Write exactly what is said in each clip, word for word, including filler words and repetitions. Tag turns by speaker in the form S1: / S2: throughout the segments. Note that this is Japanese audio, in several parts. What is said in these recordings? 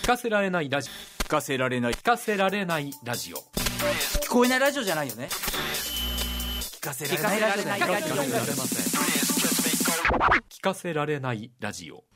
S1: 聞かせられないラジオ、聞かせられない聞かせられないラジオ、
S2: 聞こえないラジオじゃないよね。聞かせられないラジオじゃない。
S1: 聞かせられません。聞かせられないラジオ。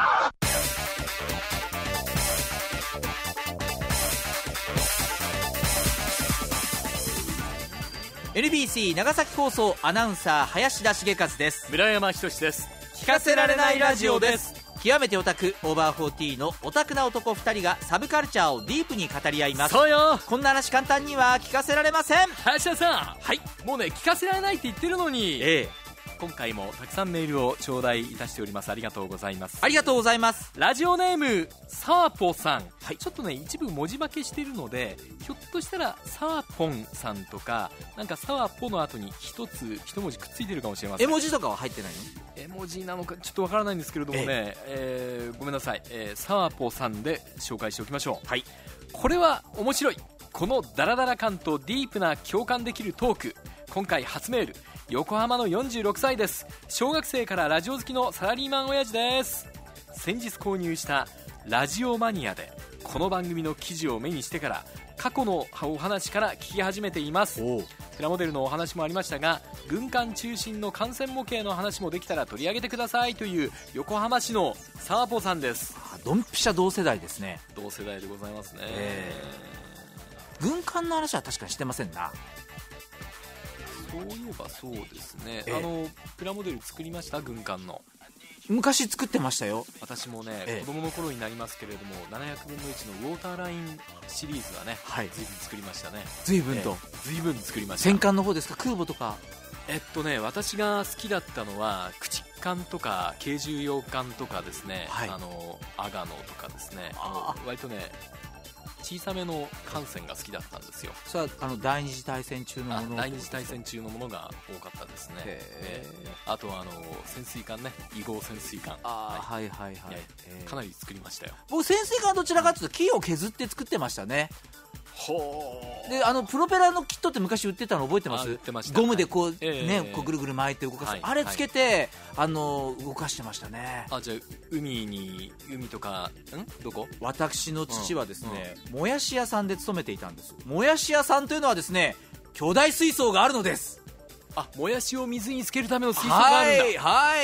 S2: エヌビーシー 長崎放送アナウンサー林田茂和です。
S1: 村山仁です。
S2: 聞かせられないラジオです。極めてオタクオーバーフォーティーのオタクな男ふたりがサブカルチャーをディープに語り合います。
S1: そうよ、
S2: こんな話簡単には聞かせられません。
S1: 林田さん、
S2: はい、
S1: もうね聞かせられないって言ってるのに、
S2: ええ、
S1: 今回もたくさんメールを頂戴いたしております。ありがとうございます。
S2: ありがとうございます。
S1: ラジオネームサーポさん、
S2: はい、
S1: ちょっとね一部文字化けしているので、ひょっとしたらサーポンさんとかなんかサーポの後に一つ一文字くっついてるかもしれません。
S2: 絵文字とかは入ってないの？
S1: 絵文字なのかちょっとわからないんですけれどもね、えええー、ごめんなさい、えー、サーポさんで紹介しておきましょう。はい、これは面白い。このダラダラ感とディープな共感できるトーク。今回初メール、横浜のよんじゅうろくさいです。小学生からラジオ好きのサラリーマン親父です。先日購入したラジオマニアでこの番組の記事を目にしてから過去のお話から聞き始めています。プラモデルのお話もありましたが、軍艦中心の艦船模型の話もできたら取り上げてくださいという横浜市のサーポさんです。
S2: ドンピシャ同世代ですね。
S1: 同世代でございますね、
S2: えー、軍艦の話は確かにしてませんな。
S1: そういえばそうですね、
S2: えー、
S1: あのプラモデル作りました？軍艦の
S2: 昔作ってましたよ。
S1: 私もね、
S2: ええ、
S1: 子供の頃になりますけれどもななひゃくぶんのいちのウォーターラインシリーズはね、はい、随分作りましたね。
S2: 随分と、
S1: ええ、随分作りました。
S2: 戦艦の方ですか？空母とか？
S1: えっとね私が好きだったのは駆逐艦とか軽重要艦とかですね、はい、あのアガノとかですね、あの割とね小さめの艦船が好きだったんですよ。
S2: それはあの第二次大戦中のもの？
S1: 第二次大戦中のものが多かったですね。えー、あとはあの潜水艦ね、異号潜水艦、
S2: あ、はい、はいはいはい、
S1: えー、かなり作りましたよ。
S2: 僕潜水艦はどちらかというと木を削って作ってましたね。
S1: ほー。
S2: であのプロペラのキットって昔売ってたの覚えてます？売ってました。ゴムでこう、はい、ね、えー、こうぐるぐる巻いて動かす、はい、あれつけて、はい、あの動かしてましたね。
S1: あ、じゃあ海に海とかんどこ？
S2: 私の父はですね、うんうん、もやし屋さんで勤めていたんです。もやし屋さんというのはですね、巨大水槽があるのです。
S1: あ、もやしを水につけるための水槽があるんだ。
S2: はいはい、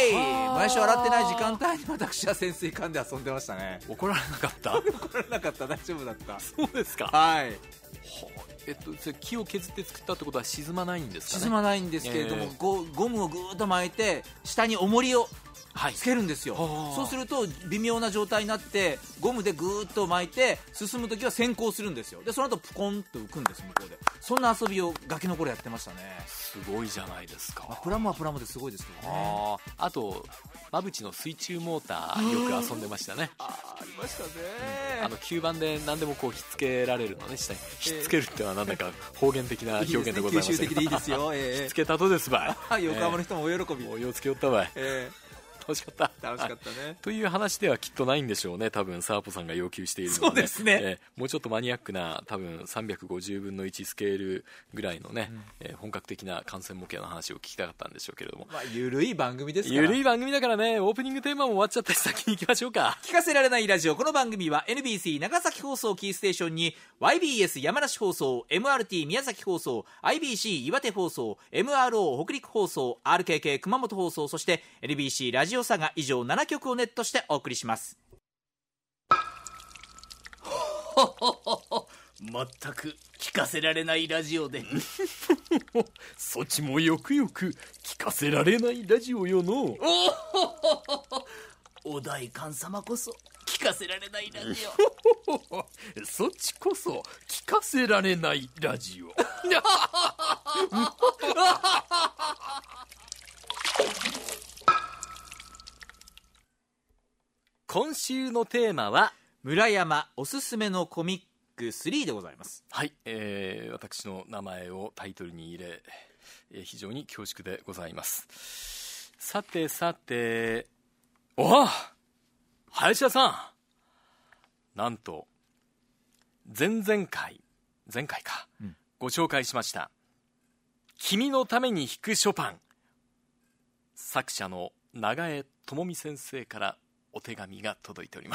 S2: もやしを洗ってない時間帯に私は潜水艦で遊んでましたね。
S1: 怒られなかった？
S2: 怒られなかった、大丈夫だった。
S1: そうですか。
S2: はい。
S1: えっと、それ木を削って作ったってことは沈まないんですかね？
S2: 沈まないんですけれども、えー、ゴ, ゴムをぐーっと巻いて下に重りをつけるんですよ、はい、そうすると微妙な状態になってゴムでぐーっと巻いて進むときは先行するんですよ。でその後プコンと浮くんです。向こうでそんな遊びをガキの頃やってましたね。
S1: すごいじゃないですか、
S2: まあ、プラモはプラモですごいですけどね。
S1: あ, あと馬淵の水中モーターよく遊んでましたね。
S2: あ, ありましたね、
S1: うん、あの吸盤で何でもこうひっつけられるのね。下にひっつけるってのはなんだか方言的な表現でございます。
S2: 九州的でいいですよ、え
S1: ー、ひっつけたとですばい。
S2: 横浜の人も大喜び、
S1: えー、お湯をつけよったばい、
S2: えー
S1: 楽しかった
S2: 楽しかったね
S1: という話ではきっとないんでしょうね。多分サーポさんが要求しているのは、ね、
S2: そうですね、
S1: えー、もうちょっとマニアックな多分さんびゃくごじゅうぶんのいちスケールぐらいのね、うん、えー、本格的な艦船模型の話を聞きたかったんでしょうけれども、
S2: まあ、ゆるい番組ですから。
S1: ゆるい番組だからね。オープニングテーマも終わっちゃって先に行きましょうか。
S2: 聞かせられないラジオ。この番組は エヌビーシー 長崎放送キーステーションに ワイビーエス 山梨放送、 エムアールティー 宮崎放送、 アイビーシー 岩手放送、 エムアールオー 北陸放送、 アールケーケー 熊本放送、そして エヌビーシー ラジオサガ以上ななきょくをネットしてお送りします。
S3: 全く聞かせられないラジオで
S1: そちもよくよく聞かせられないラジオよの
S3: お代官様こそ聞かせられないラジ
S1: オそっちこそ聞かせられないラジオ今週のテーマは
S2: 村山おすすめのコミックスリーでございます。
S1: はい、えー、私の名前をタイトルに入れ、えー、非常に恐縮でございます。さてさて、おお林田さん、なんと前々回前回か、うん、ご紹介しました君のために弾くショパン、作者の長江智美先生からお手紙が届いております。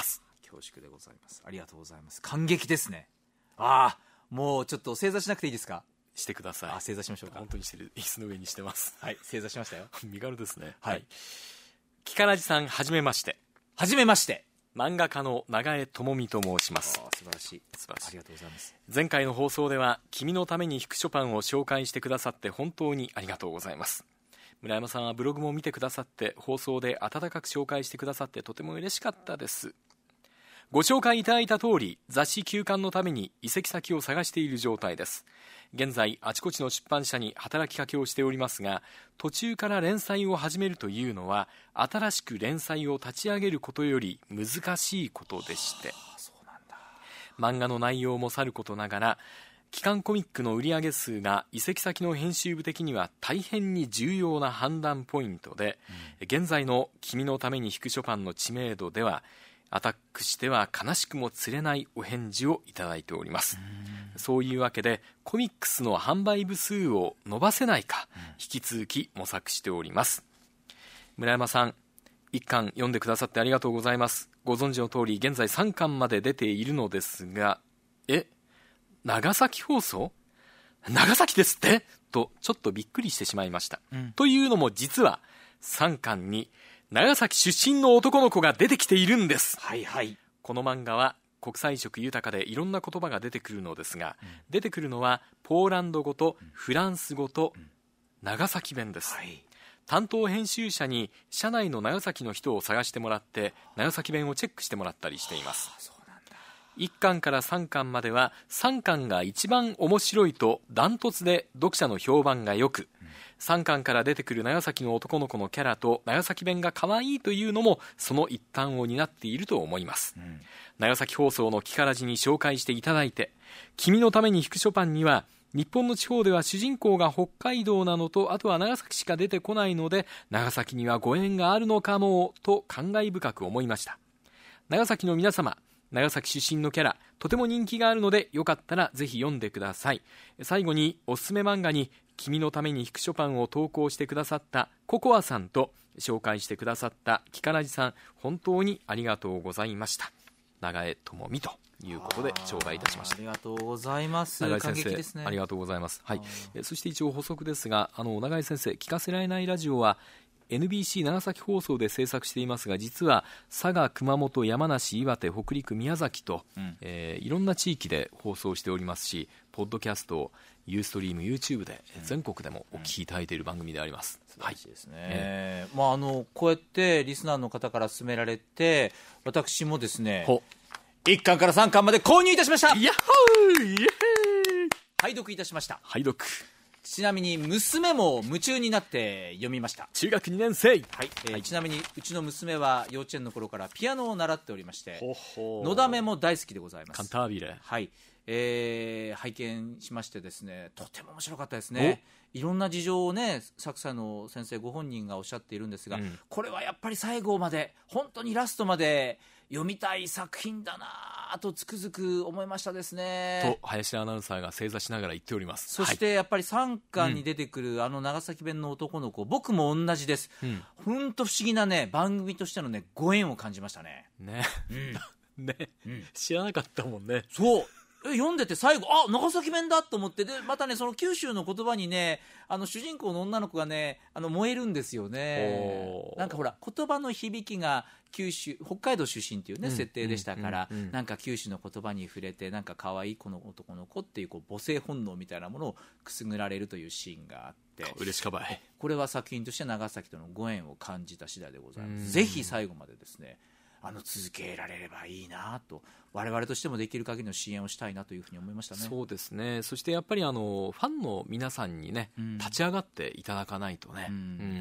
S2: 恐縮でございます。ありがとうございます。感激ですね。ああ、もうちょっと正座しなくていいですか？
S1: してください。
S2: あ、正座しましょうか。
S1: 本当にしてる。椅子の上にしてます。
S2: はい、正座しましたよ。
S1: 身軽ですね。
S2: はい。
S1: キカラジさん、はじめまして。
S2: はじめまして。
S1: 漫画家の長江智美と申します。
S2: あ、素晴らしい。
S1: 素晴らしい。
S2: ありがとうございます。
S1: 前回の放送では君のために弾くショパンを紹介してくださって本当にありがとうございます。村山さんはブログも見てくださって放送で温かく紹介してくださってとても嬉しかったです。ご紹介いただいた通り雑誌休刊のために移籍先を探している状態です。現在あちこちの出版社に働きかけをしておりますが、途中から連載を始めるというのは新しく連載を立ち上げることより難しいことでして、はあ、そうなんだ。漫画の内容もさることながら期間コミックの売上数が移籍先の編集部的には大変に重要な判断ポイントで、うん、現在の君のために弾くショパンの知名度ではアタックしては悲しくもつれないお返事をいただいております。うそういうわけでコミックスの販売部数を伸ばせないか、うん、引き続き模索しております。村山さん、一巻読んでくださってありがとうございます。ご存知の通り現在さんかんまで出ているのですが、え長崎放送長崎ですってとちょっとびっくりしてしまいました、うん、というのも実はさんかんに長崎出身の男の子が出てきているんです。
S2: はいはい。
S1: この漫画は国際色豊かでいろんな言葉が出てくるのですが、うん、出てくるのはポーランド語とフランス語と長崎弁です、うんはい、担当編集者に社内の長崎の人を探してもらって長崎弁をチェックしてもらったりしています。いっかんからさんかんまではさんかんが一番面白いとダントツで読者の評判がよく、うん、さんかんから出てくる長崎の男の子のキャラと長崎弁が可愛いというのもその一端を担っていると思います、うん、長崎放送のキカラジに紹介していただいて、君のために弾くショパンには日本の地方では主人公が北海道なのとあとは長崎しか出てこないので長崎にはご縁があるのかもと感慨深く思いました。長崎の皆様、長崎出身のキャラとても人気があるのでよかったらぜひ読んでください。最後におすすめ漫画に君のために弾くショパンを投稿してくださったココアさんと紹介してくださったキカラジさん、本当にありがとうございました。長江智美ということで頂戴いたしました。
S2: ありがとうございます。
S1: 長江先生、ですね、ありがとうございます、はい、えそして一応補足ですが、あの長江先生、聞かせられないラジオはエヌビーシー 長崎放送で制作していますが、実は佐賀、熊本、山梨、岩手、北陸、宮崎と、うんえー、いろんな地域で放送しておりますし、ポッドキャスト、ユーストリーム、YouTube で全国でもお聞きいただいている番組であります、
S2: うん、素晴らしいですね、えーまあ、あのこうやってリスナーの方から勧められて私もですねいっかんからさんかんまで購入いたしました。
S1: ヤッホーイエーイ
S2: 拝読いたしました。
S1: 拝読。
S2: ちなみに娘も夢中になって読みました。
S1: 中学にねん生、
S2: はいえーはい、ちなみにうちの娘は幼稚園の頃からピアノを習っておりまして、ほほのだめも大好きでございます。
S1: カンタービレ、
S2: はいえー、拝見しましてですね、とても面白かったですね。いろんな事情をね作者の先生ご本人がおっしゃっているんですが、うん、これはやっぱり最後まで本当にラストまで読みたい作品だなとつくづく思いましたですね
S1: と林アナウンサーが正座しながら言っております。
S2: そしてやっぱりさんかんに出てくる、うん、あの長崎弁の男の子、僕も同じです、うん、ほんと不思議なね番組としてのねご縁を感じましたね。
S1: ね、うん、ね、うん、知らなかったもんね。
S2: そう読んでて最後あ長崎弁だと思って、でまたねその九州の言葉にねあの主人公の女の子がねあの燃えるんですよね。なんかほら言葉の響きが九州北海道出身っていうね、うん、設定でしたから、うんうんうん、なんか九州の言葉に触れてなんか可愛いこの男の子っていう、こう母性本能みたいなものをくすぐられるというシーンがあって、
S1: 嬉しかばい。
S2: これは作品として長崎とのご縁を感じた次第でございます。ぜひ最後までですねあの続けられればいいなと、我々としてもできる限りの支援をしたいなというふうに思いましたね。
S1: そうですね。そしてやっぱりあのファンの皆さんにね、うん、立ち上がっていただかないとね、うんうん、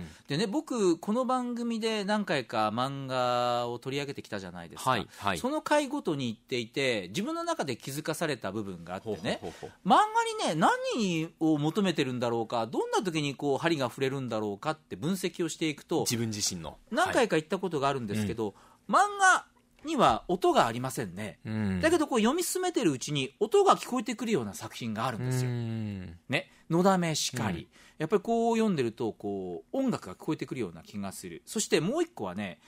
S2: でね僕この番組で何回か漫画を取り上げてきたじゃないですか、はいはい、その回ごとに言っていて自分の中で気づかされた部分があってね、ほうほうほう漫画にね何を求めてるんだろうか、どんな時にこう針が触れるんだろうかって分析をしていくと、
S1: 自分自身の
S2: 何回か言ったことがあるんですけど、はいうん、漫画には音がありませんね、うん、だけどこう読み進めてるうちに音が聞こえてくるような作品があるんですよ、うんね、のだめしかり、うん、やっぱりこう読んでるとこう音楽が聞こえてくるような気がする。そしてもう一個はね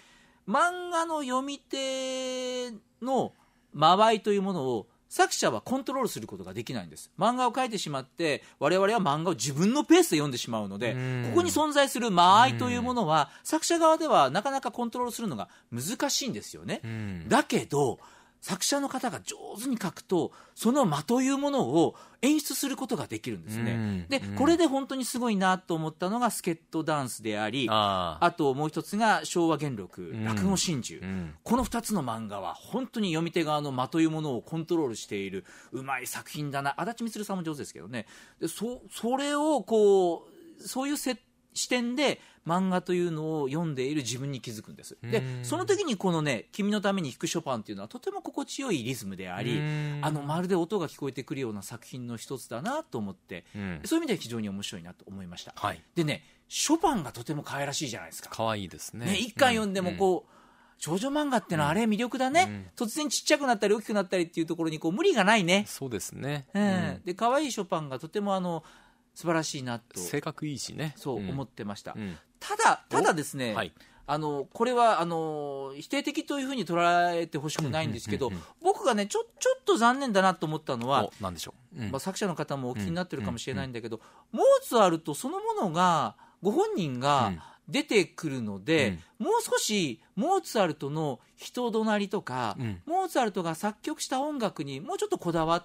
S2: 漫画の読み手の間合いというものを作者はコントロールすることができないんです。漫画を描いてしまって我々は漫画を自分のペースで読んでしまうので、ここに存在する間合いというものは作者側ではなかなかコントロールするのが難しいんですよね。だけど作者の方が上手に書くとその間というものを演出することができるんですね。でこれで本当にすごいなと思ったのがスケットダンスであり、 あ, あともう一つが昭和元禄落語真珠、このふたつの漫画は本当に読み手側の間というものをコントロールしているうまい作品だな。足立満さんも上手ですけどね。で そ, それをこうそういう設視点で漫画というのを読んでいる自分に気づくんです。でその時にこのね君のために弾くショパンっていうのはとても心地よいリズムであり、あのまるで音が聞こえてくるような作品の一つだなと思って、うん、そういう意味では非常に面白いなと思いました、はい、でねショパンがとても可愛らしいじゃないですか。
S1: 可愛いですね。
S2: ね一巻読んでもこう、うん、少女漫画ってのはあれ魅力だね、うん、突然ちっちゃくなったり大きくなったりっていうところにこう無理がないね。
S1: そうですね、
S2: うん、で可愛いショパンがとてもあの素晴らしいなと
S1: 性格いいしね
S2: そう思ってました、
S1: うん、
S2: ただただですね、
S1: はい、
S2: あのこれはあの否定的というふうに捉えてほしくないんですけど、うんうんうんうん、僕がねちょ、ちょっと残念だなと思ったのは
S1: 何でしょう、うん
S2: まあ、作者の方もお気になってるかもしれないんだけど、うんうんうん、モーツァルトそのものがご本人が出てくるので、うん、もう少しモーツァルトの人となりとか、うん、モーツァルトが作曲した音楽にもうちょっとこだわって、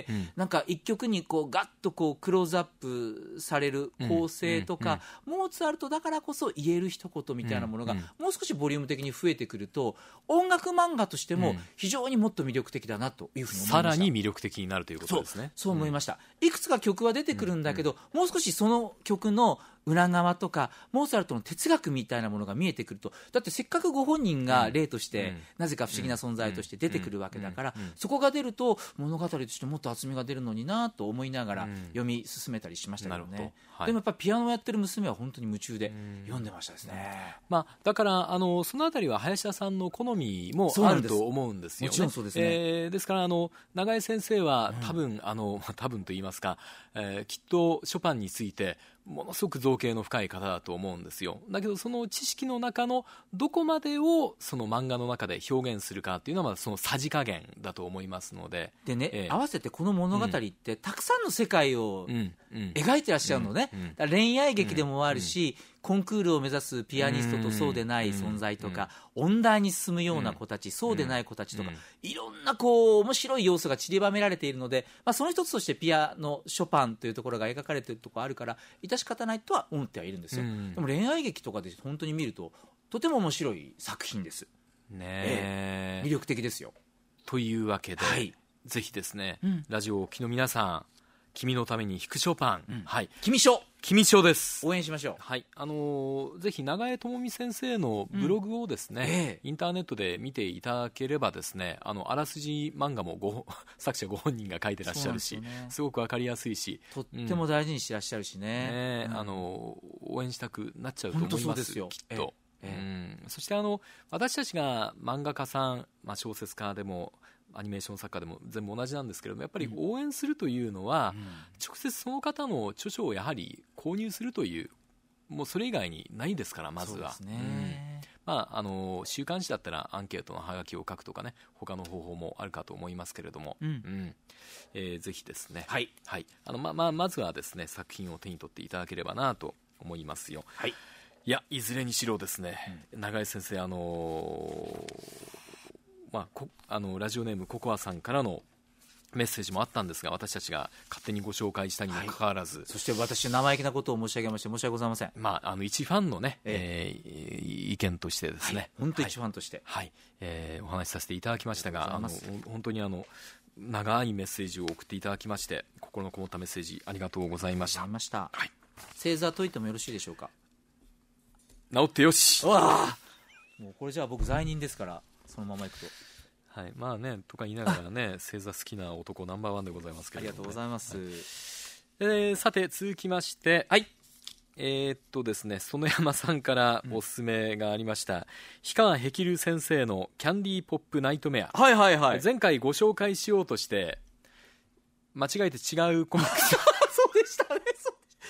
S2: うんうん、なんか一曲にこうガッとこうクローズアップされる構成とか、うんうんうん、モーツァルトだからこそ言える一言みたいなものが、うんうん、もう少しボリューム的に増えてくると音楽漫画としても非常にもっと魅力的だなというふうに思いました。
S1: さらに魅力的になるということですね。
S2: そう、そう思いました、うん、いくつか曲は出てくるんだけど、うんうん、もう少しその曲の裏側とかモーツァルトの哲学みたいなものが見えてくると、だってせっかくご本人が例として、うん、なぜか不思議な存在として出てくるわけだから、うんうんうん、そこが出ると物語としてもっと厚みが出るのになと思いながら読み進めたりしましたけどね、うんはい、でもやっぱりピアノをやってる娘は本当に夢中で読んでましたですね、
S1: うんまあ、だからあのそのあたりは林田さんの好みもあると思うんですよね。
S2: もちろんそうですね、
S1: えー、ですからあの永井先生は多分、うん、あの多分と言いますか、えー、きっとショパンについてものすごく造形の深い方だと思うんですよ。だけどその知識の中のどこまでをその漫画の中で表現するかっていうのはそのさじ加減だと思いますので、
S2: でね、
S1: えー、
S2: 合わせてこの物語ってたくさんの世界を描いてらっしゃるのね、うんうん、だから恋愛劇でもあるし、うんうん、コンクールを目指すピアニストとそうでない存在とか、うんうん、音大に進むような子たち、うん、そうでない子たちとか、うん、いろんなこう面白い要素が散りばめられているので、まあ、その一つとしてピアノショパンというところが描かれているところあるから致し方ないとは思ってはいるんですよ、うん、でも恋愛劇とかで本当に見るととても面白い作品です
S1: ね、え
S2: ー、魅力的ですよ。
S1: というわけで、はい、ぜひですね、うん、ラジオをお聞きの皆さん、君のために弾くショパン、うん、はい、
S2: 君賞
S1: 君賞です。
S2: 応援しましょう。
S1: はい、あのー、ぜひ長江智美先生のブログをですね、うんえー、インターネットで見ていただければですね、あのあらすじ漫画もご作者ご本人が書いてらっしゃるし、 す,、ね、すごくわかりやすいし、
S2: とっても大事にしてらっしゃるしね、
S1: うん、ね、あのー、応援したくなっちゃうと思います。
S2: 本当そうですよ、
S1: きっと、えーうん、そしてあの私たちが漫画家さん、まあ、小説家でもアニメーション作家でも全部同じなんですけれども、やっぱり応援するというのは、うん、直接その方の著書をやはり購入するという、もうそれ以外にないですから、まずは。そうですね、うん、まあ、あの週刊誌だったらアンケートのハガキを書くとかね、他の方法もあるかと思いますけれども、うんうんえー、ぜひですね、はいはい、あのまままずはですね作品を手に取っていただければなと思いますよ。はい、いやいずれにしろですね、うん、永井先生、あのーまあ、こあのラジオネームココアさんからのメッセージもあったんですが、私たちが勝手にご紹介したにもかかわらず、はい、
S2: そして私生意気なことを申し上げまして申し訳ございません。
S1: まあ、あの一ファンのね、ええー、意見としてですね、はい、
S2: 本当一ファンとして、
S1: はいはい、えー、お話しさせていただきましたが、あの本当にあの長いメッセージを送っていただきまして、心のこもったメッセージありがとうございました。
S2: ました、はい、星座解いてもよろしいでしょうか。
S1: 治ってよし。
S2: わもうこれじゃあ僕罪人ですから、そのままいくと。
S1: はい、まあねとか言いながらね星座好きな男ナンバーワンでございますけれども、ね、
S2: ありがとうございます、はい、
S1: えー、さて続きまして、はい、えー、っとですね園山さんからおすすめがありました、うん、氷川碧流先生のキャンディーポップナイトメア、
S2: はいはいはい、
S1: 前回ご紹介しようとして間違えて違うコミックス
S2: そうでしたね。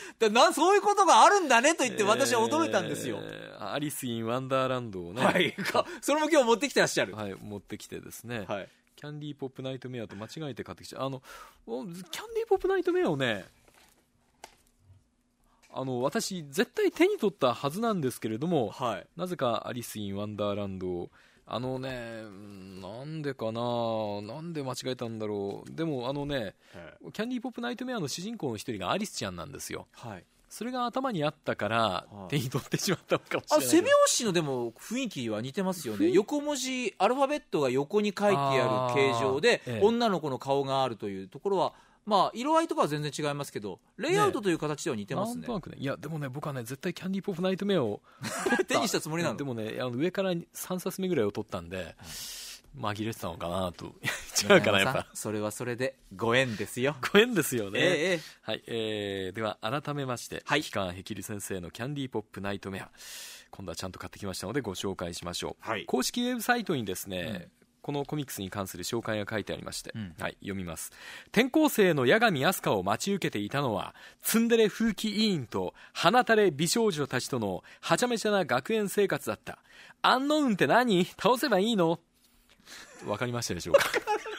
S2: だなそういうことがあるんだねと言って私は驚いたんですよ、
S1: えーアリス・イン・ワンダーランドをね、
S2: はいそれも今日持ってきてらっしゃる、
S1: はい、持ってきてですね、
S2: はい、
S1: キャンディーポップナイトメアと間違えて買ってきちゃう。あのキャンディーポップナイトメアをね、あの私絶対手に取ったはずなんですけれども、
S2: はい、
S1: なぜかアリス・イン・ワンダーランドをあのね、なんでかな、なんで間違えたんだろう。でもあのね、はい、キャンディーポップナイトメアの主人公の一人がアリスちゃんなんですよ、はい、それが頭にあったから手に取ってしまったのかもしれない。
S2: あ、背拍子のでも雰囲気は似てますよね。横文字アルファベットが横に書いてある形状で、ええ、女の子の顔があるというところは、まあ色合いとかは全然違いますけど、レイアウトという形では似てますね。
S1: なんとなくね。いやでもね、僕はね絶対キャンディーポップナイトメアを
S2: 手にしたつもりなの。
S1: でもね、あの上からさんさつめぐらいを取ったんで、紛れてたのかなと。違うかな、やっぱ。
S2: それはそれでご縁ですよ。
S1: ご縁ですよね。
S2: ええ、
S1: はい、えー、では改めまして、はい、氷川へきる先生のキャンディーポップナイトメア、今度はちゃんと買ってきましたのでご紹介しましょう。はい、公式ウェブサイトにですね、うん、このコミックスに関する紹介が書いてありまして、うん、はい、読みます。転校生の八神飛鳥を待ち受けていたのはツンデレ風紀委員と鼻垂れ美少女たちとのはちゃめちゃな学園生活だった。アンノウンって何？倒せばいいの？わかりましたでしょうか？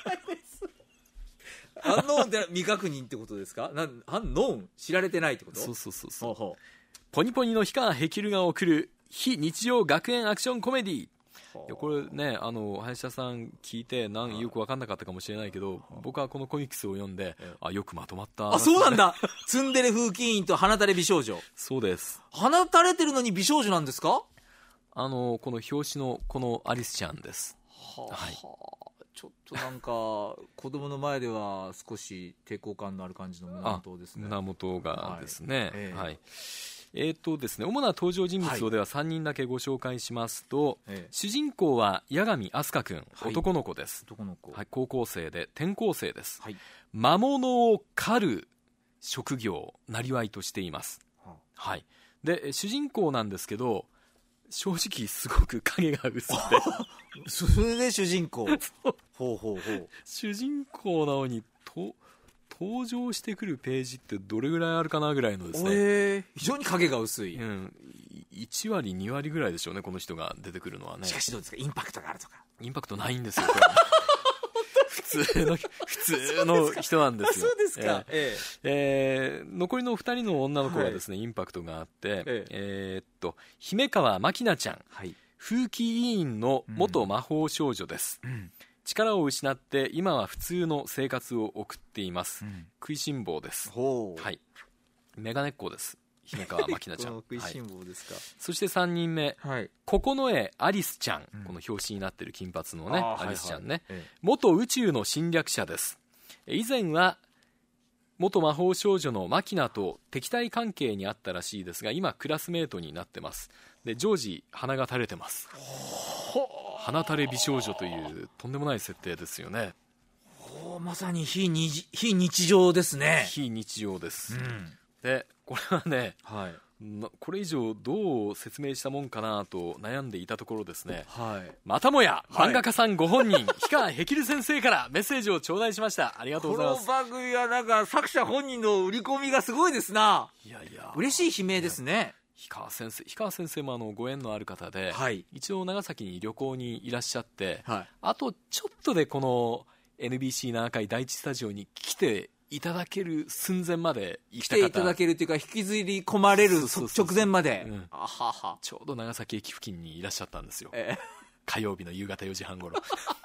S2: アンノーンって未確認ってことですか？なんアンノーン知られてないってこと？
S1: そうそうそうそう。
S2: ほうほう。
S1: ポニポニの氷川へきるが送る非日常学園アクションコメディ。いやこれね、あの林田さん聞いてなんよく分かんなかったかもしれないけど、僕はこのコミックスを読んで、あ、よくまとまった。
S2: あ、そうなんだ。ツンデレ風紀委員と鼻垂れ美少女。
S1: そうです。
S2: 鼻垂れてるのに美少女なんですか？
S1: あのこの表紙のこのアリスちゃんです。
S2: はあ、はい、ちょっとなんか子供の前では少し抵抗感のある感じの胸元ですね。
S1: 胸元がですね、はい、えーはいえーとですね、主な登場人物をではさんにんだけご紹介しますと、はい、主人公は八神飛鳥君、はい、男の子です。
S2: 男の子、
S1: はい、高校生で転校生です。はい、魔物を狩る職業なりわいとしています。はあ、はい、で主人公なんですけど正直すごく影が薄くて
S2: それで主人公ほうほうほう。
S1: 主人公なのにと登場してくるページってどれぐらいあるかなぐらいのですね、
S2: えー、非常に影が薄い、
S1: うん、いちわりにわりぐらいでしょうね、この人が出てくるのはね。
S2: しかしどうですか、インパクトがあるとか？
S1: インパクトないんですよ普通の普通の人なんですよ。
S2: そうですか、
S1: えーえー、残りのふたりの女の子はですね、はい、インパクトがあって、えーえー、っと姫川真希菜ちゃん、はい、風紀委員の元魔法少女です、うん、力を失って今は普通の生活を送っています、うん、食いしん坊です。ほう、はい、メガネっ子です、姫川真希菜ちゃん
S2: 食いしん坊ですか、
S1: はい、そしてさんにんめ、はい、九重アリスちゃん、うん、この表紙になっている金髪のねアリスちゃんね、はいはい、元宇宙の侵略者です。以前は元魔法少女のマキナと敵対関係にあったらしいですが今クラスメートになってます。で常時鼻が垂れてます。鼻垂れ美少女というとんでもない設定ですよね。
S2: まさに非日、非日常ですね。
S1: 非日常です、うん、でこれはね、はい、これ以上どう説明したもんかなと悩んでいたところですね、はい、またもや漫画家さんご本人、はい、氷川へきる先生からメッセージを頂戴しました。ありがとうございます。
S2: この番組はなんか作者本人の売り込みがすごいですな。いやいや嬉しい悲鳴ですね。
S1: 氷川先生、氷川先生もあのご縁のある方で、はい、一度長崎に旅行にいらっしゃって、はい、あとちょっとでこの エヌビーシー ななかい第一スタジオに来ていただける寸前まで
S2: 来ていただけるというか引きずり込まれる直前まで、うん、あはは
S1: ちょうど長崎駅付近にいらっしゃったんですよ、えー、火曜日の夕方よじはん頃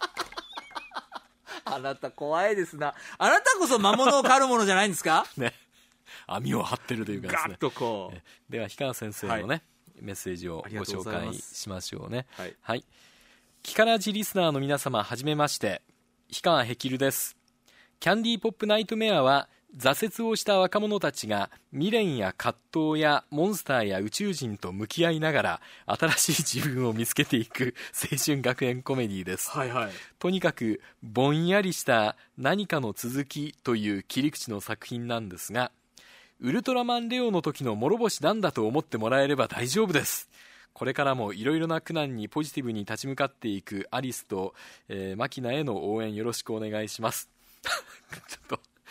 S2: あなた怖いですな。あなたこそ魔物を狩るものじゃないんですか
S1: ね、網を張ってるというかですね。
S2: ガッとこう。
S1: では氷川先生のね、はい、メッセージをご紹介しましょうね。はい、はい、キカラジリスナーの皆様はじめまして、氷川へきるです。キャンディーポップナイトメアは挫折をした若者たちが未練や葛藤やモンスターや宇宙人と向き合いながら新しい自分を見つけていく青春学園コメディです、はいはい、とにかくぼんやりした何かの続きという切り口の作品なんですが、ウルトラマンレオの時の諸星なんだと思ってもらえれば大丈夫です。これからもいろいろな苦難にポジティブに立ち向かっていくアリスと、えー、マキナへの応援よろしくお願いしますちょっと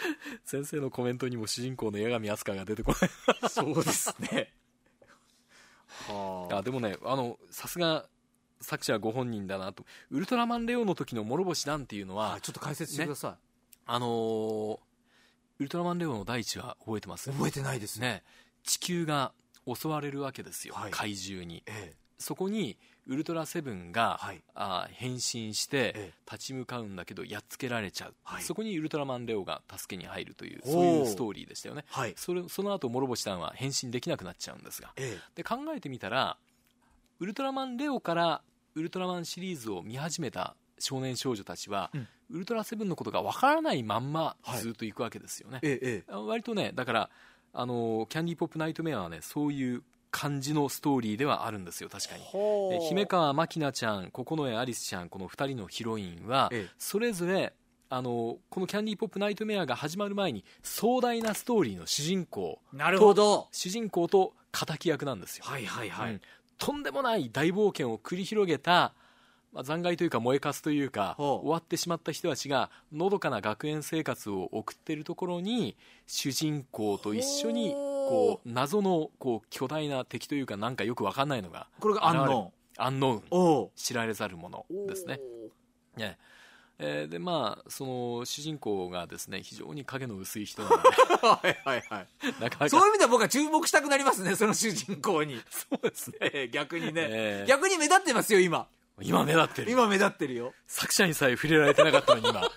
S1: 先生のコメントにも主人公の八神飛鳥が出てこない
S2: そうですねはあ
S1: あでもね、あのさすが作者ご本人だなと。ウルトラマンレオの時の諸星団っていうのは、
S2: はい、ちょっと解説してください、
S1: ね、あのー、ウルトラマンレオの第一話覚えてます？
S2: 覚えてないですね。
S1: 地球が襲われるわけですよ、はい、怪獣に、ええ、そこにウルトラセブンが、はい、あ変身して立ち向かうんだけどやっつけられちゃう、はい、そこにウルトラマンレオが助けに入るというそういうストーリーでしたよね、はい、それその後諸星団は変身できなくなっちゃうんですが、ええ、で考えてみたらウルトラマンレオからウルトラマンシリーズを見始めた少年少女たちは、うん、ウルトラセブンのことが分からないまんまずっと行くわけですよね、はいええ、割とねだからあのキャンディーポップナイトメアはねそういう感じのストーリーではあるんですよ。確かにえ姫川マキナちゃん、九重アリスちゃん、このふたりのヒロインは、ええ、それぞれあのこのキャンディーポップナイトメアが始まる前に壮大なストーリーの主人公
S2: なるほど
S1: 主人公と敵役なんですよ。
S2: はいはいはい、うん、
S1: とんでもない大冒険を繰り広げた、まあ、残骸というか燃えかすというか終わってしまった人たちがのどかな学園生活を送っているところに主人公と一緒にこう謎のこう巨大な敵というかなんかよく分かんないのが
S2: これがアンノーン
S1: アンノーン知られざるものですね。ねえー、でまあその主人公がですね非常に影の薄い人なので
S2: はいはいはいなかなかそういう意味では僕は注目したくなりますねその主人公に。
S1: そうですね
S2: 逆にね、
S1: えー、
S2: 逆に目立ってますよ今
S1: 今目立ってる
S2: 今目立ってるよ。
S1: 作者にさえ触れられてなかったのに今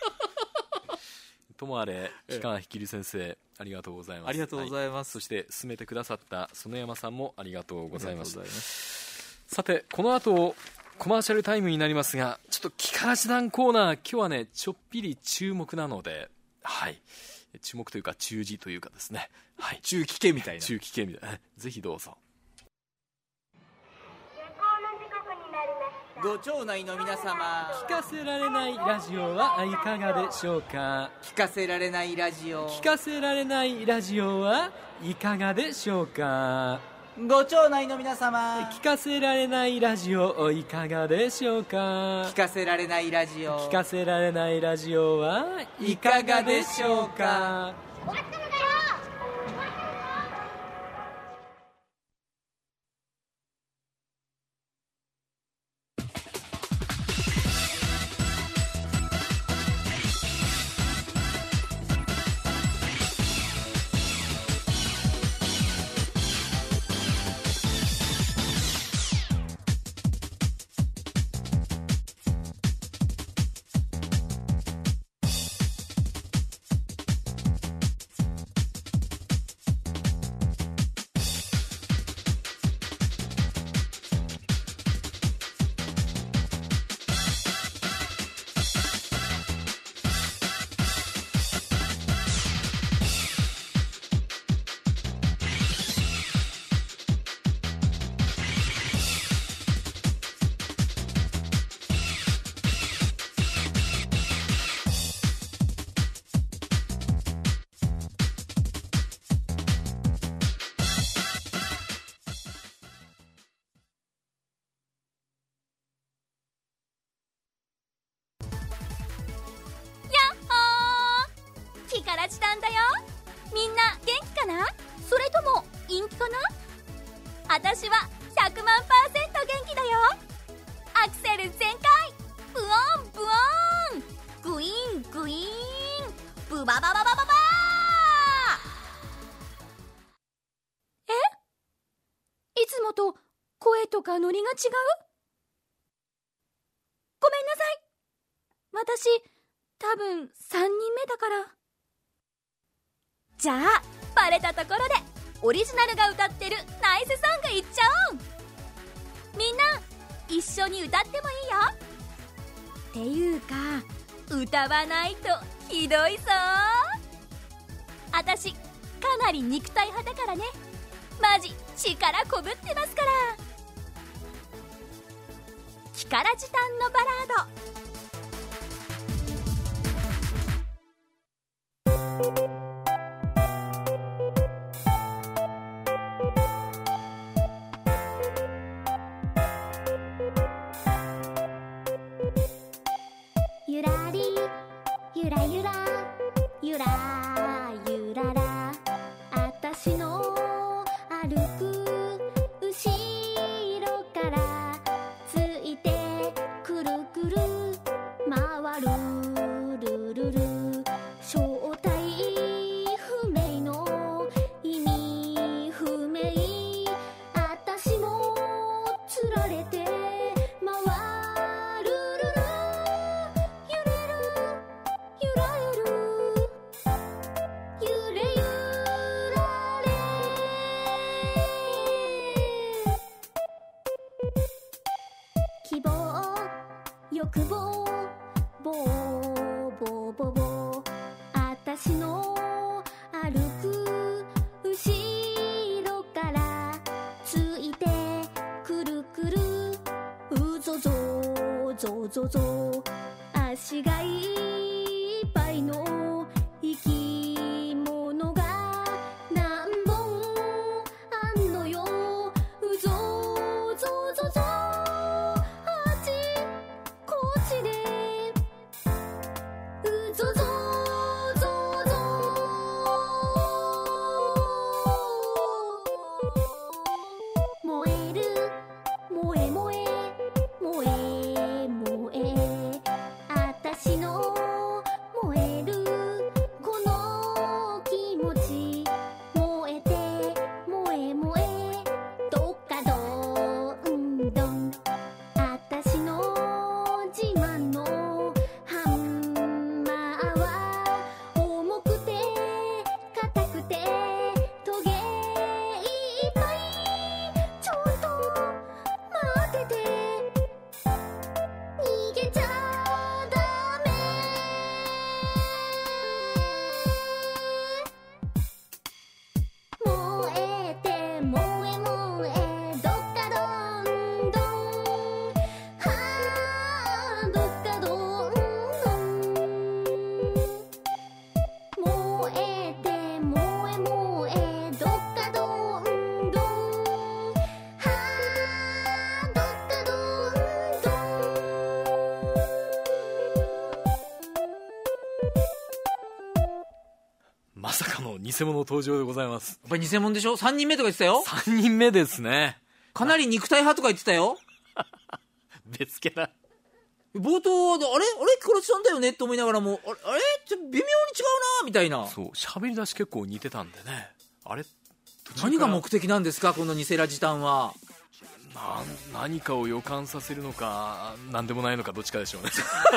S1: ともあれ氷川ひきり先生ありがとうございます。
S2: ありがとうございます、
S1: はい、そして進めてくださった園山さんもありがとうございます。さてこの後コマーシャルタイムになりますがちょっとキカラジ団コーナー今日はねちょっぴり注目なので、はい注目というか中字というかですね、はい、
S2: 中期系みたいな
S1: 中期系みたいなぜひどうぞ。
S2: ご町内の皆様
S1: 聞かせられないラジオはいかがでしょうか。
S2: 聞かせられないラジオ
S1: 聞かせられないラジオはいかがでしょうか。
S2: ご町内の皆様
S1: 聞かせられないラジオいかがでしょうか。
S2: 聞かせられないラジオ
S1: 聞かせられないラジオはいかがでしょうか。
S4: キカラジ団だよ。みんな元気かな、それとも陰気かな。私はひゃくまんパーセント元気だよ。アクセル全開、ブオンブオン、グイーングイーン、ブババババババー。え、いつもと声とかノリが違う？ごめんなさい。私多分さんにんめだから。じゃあバレたところでオリジナルが歌ってるナイスソングいっちゃおう。みんな一緒に歌ってもいいよ。っていうか歌わないとひどいぞ。私かなり肉体派だからね。マジ力こぶってますから。キカラジタンのバラード。ゆらりゆらゆらゆらゆららあたしの歩く後ろからついてくるくる回るるるる正体不明の意味不明あたしもつられて回るるる揺れる揺られる揺れ揺られ希望欲望ぼーぼーぼーぼーあたしの歩く後ろからついてくるくるうぞぞぞぞぞ足がいっぱいの生き物が何本あんのようぞぞぞぞあっちこっちでうぞぞぞぞ燃える燃え燃え燃え燃えあたしの燃えるこの気持ち燃えて燃え燃えどっかどんどんあたしの自慢のハンマーは重くて硬くてトゲいっぱいちょっと待ってて逃げちゃダメ燃えて燃え燃えどっかどんどんはあどっかどんどん燃えて燃え燃えどっかどんどんはあどっかどんど
S1: まさかの偽物登場でございます。
S2: やっぱり偽物でしょ。さんにんめとか言ってたよ。
S1: さんにんめですね。
S2: かなり肉体派とか言ってたよ。
S1: 別キャラ。
S2: 冒頭はあれあれヒカルさんだよねって思いながらもあれ、あれちょっと微妙に違うなみたいな。
S1: そう、喋り出し結構似てたんでね。あれ
S2: 何が目的なんですかこの偽ラジタンは。
S1: な何かを予感させるのか何でもないのかどっちかでしょうね。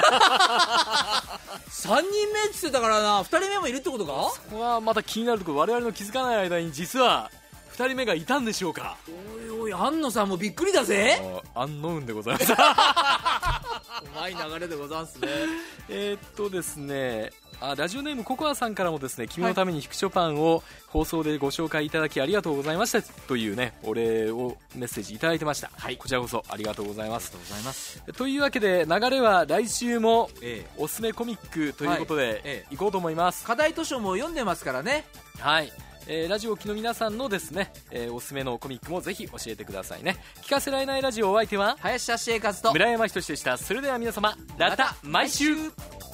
S2: さんにんめって言ってたからな。ふたりめもいるってことか。
S1: ここはまた気になるところ、我々の気づかない間に実はふたりめがいたんでしょうか。
S2: おいおい安野さんもびっくりだぜ。
S1: アンノウンでございます。
S2: うまい流れでござんすね。
S1: えーっとですねあラジオネームココアさんからもですね、君のためにヒクチョパンを放送でご紹介いただきありがとうございましたというねお礼をメッセージいただいてました、はい、こちらこそありがとうございます。
S2: ありがとうございます。
S1: というわけで流れは来週も
S2: ええ
S1: おすすめコミックということで、
S2: はいええ
S1: 行こうと思います。
S2: 課題図書も読んでますからね。
S1: はい、えーラジオを機の皆さんのですね、えーおすすめのコミックもぜひ教えてくださいね。聞かせられないラジオお相手は
S2: 林家生活と
S1: 村山仁でした。それでは皆様また毎週。